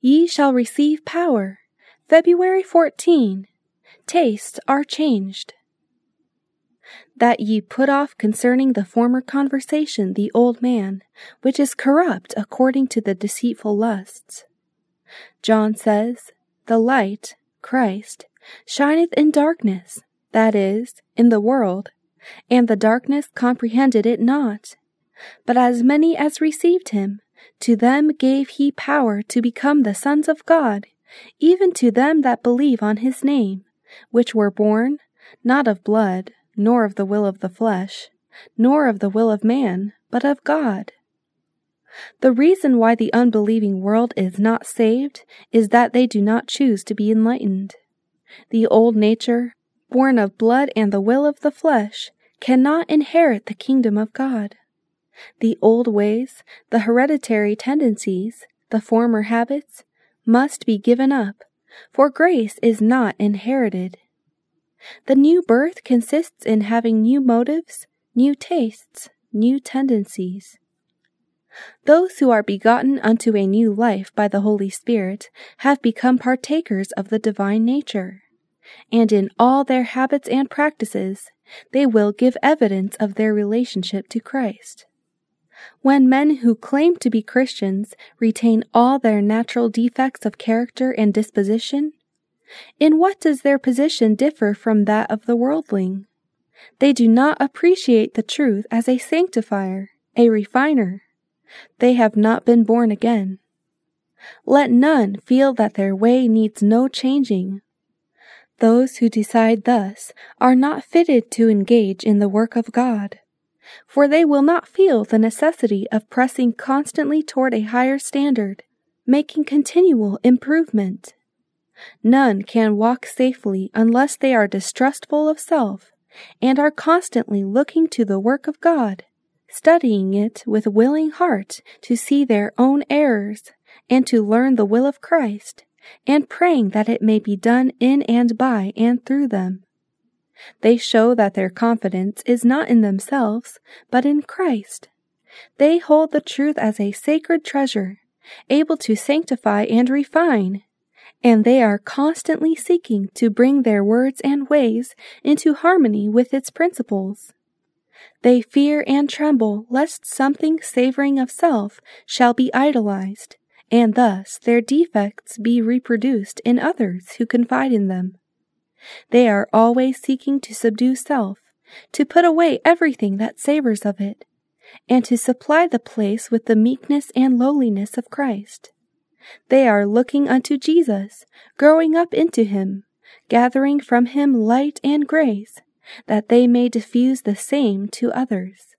Ye shall receive power. February 14. Tastes are changed. That ye put off concerning the former conversation the old man, which is corrupt according to the deceitful lusts. John says, The light, Christ, shineth in darkness, that is, in the world, and the darkness comprehended it not. But as many as received him, to them gave he power to become the sons of God, even to them that believe on his name, which were born, not of blood, nor of the will of the flesh, nor of the will of man, but of God. The reason why the unbelieving world is not saved is that they do not choose to be enlightened. The old nature, born of blood and the will of the flesh, cannot inherit the kingdom of God. The old ways, the hereditary tendencies, the former habits, must be given up, for grace is not inherited. The new birth consists in having new motives, new tastes, new tendencies. Those who are begotten unto a new life by the Holy Spirit have become partakers of the divine nature, and in all their habits and practices they will give evidence of their relationship to Christ. When men who claim to be Christians retain all their natural defects of character and disposition, in what does their position differ from that of the worldling? They do not appreciate the truth as a sanctifier, a refiner. They have not been born again. Let none feel that their way needs no changing. Those who decide thus are not fitted to engage in the work of God, for they will not feel the necessity of pressing constantly toward a higher standard, making continual improvement. None can walk safely unless they are distrustful of self and are constantly looking to the work of God, studying it with willing heart to see their own errors and to learn the will of Christ, and praying that it may be done in and by and through them. They show that their confidence is not in themselves, but in Christ. They hold the truth as a sacred treasure, able to sanctify and refine, and they are constantly seeking to bring their words and ways into harmony with its principles. They fear and tremble lest something savoring of self shall be idolized, and thus their defects be reproduced in others who confide in them. They are always seeking to subdue self, to put away everything that savors of it, and to supply the place with the meekness and lowliness of Christ. They are looking unto Jesus, growing up into him, gathering from him light and grace, that they may diffuse the same to others.